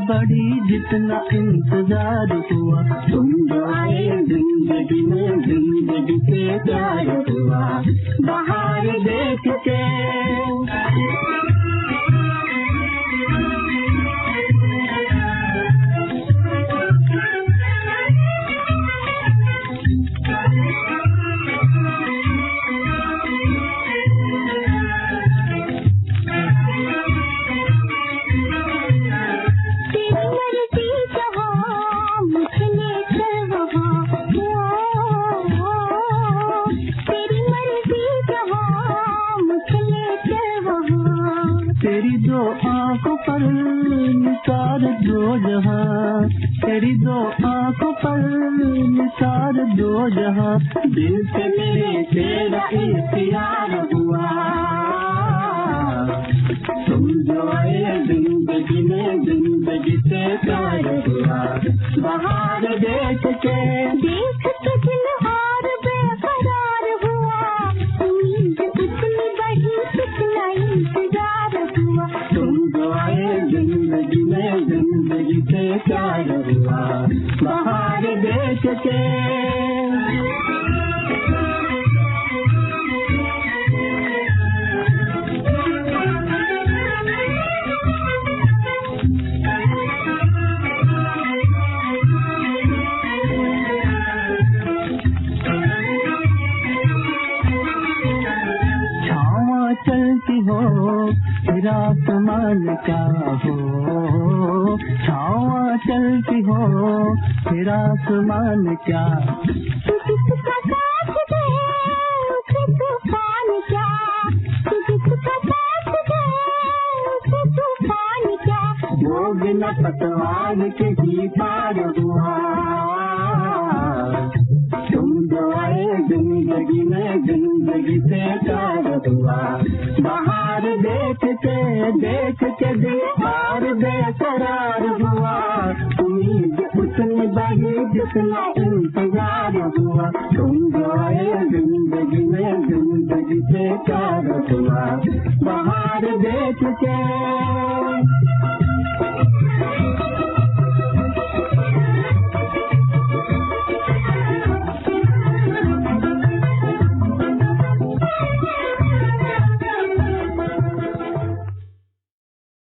बढ़ी जितना इंतजार हुआ, तुम जो आए जिंदगी में जिंदगी से प्यार हुआ। बाहर देख के तेरी दो आंखों पर निसार दो जहां, तेरी दो आंखों पर निसार दो जहां, दिल से मेरे तेरा इख्तियार हुआ। तुम जो आए जिंदगी में जिंदगी से प्यार हुआ। बाहर देख के दिल और बेकरार हुआ, उम्मीद कितनी बड़ी कितना इंतजार हुआ। तुम जो आए जिंदगी में जिंदगी से प्यार हुआ। बाहर देख के चलती हो फिर आसमान क्या हो, छावा चलती हो फिर आसमान क्या, किसका साथ दे उसे तूफान क्या, किसका साथ दे उसे तूफान क्या, वो बिना पतवार के ही पार हुआ। तुम जो आए जिंदगी में जिंदगी से प्यार हुआ। बाहर देख के दिल और बेकरार हुआ, उम्मीद उतनी बड़ी जितना इंतजार हुआ। तुम जो आए जिंदगी में जिंदगी से प्यार हुआ। बाहर देख के